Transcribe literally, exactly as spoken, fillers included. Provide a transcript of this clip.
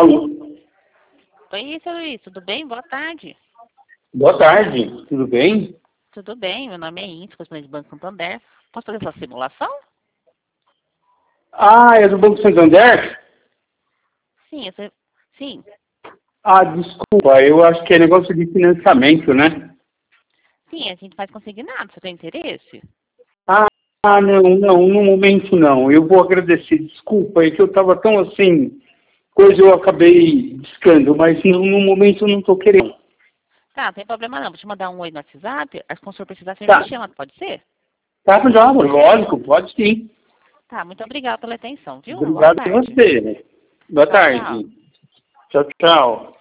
Alô? Oi, seu Luiz, tudo bem? Boa tarde. Boa tarde, tudo bem? Tudo bem, meu nome é Índio, correspondente do Banco Santander. Posso fazer sua simulação? Ah, é do Banco Santander? Sim, você... Sim. Ah, desculpa, eu acho que é negócio de financiamento, né? Sim, a gente faz consignado, você tem interesse? Ah, ah, não, não, no momento não. Eu vou agradecer, desculpa, é que eu estava tão assim, coisa eu acabei discando, mas no, no momento eu não estou querendo. Tá, não tem problema não. Vou te mandar um oi no WhatsApp, aí quando o senhor precisar, você Tá, me chama, pode ser? tá, já, lógico, pode sim. Tá, muito obrigada pela atenção, viu? Uma boa Obrigado a tarde. você. Boa Tchau, tchau. tarde. Tchau, tchau.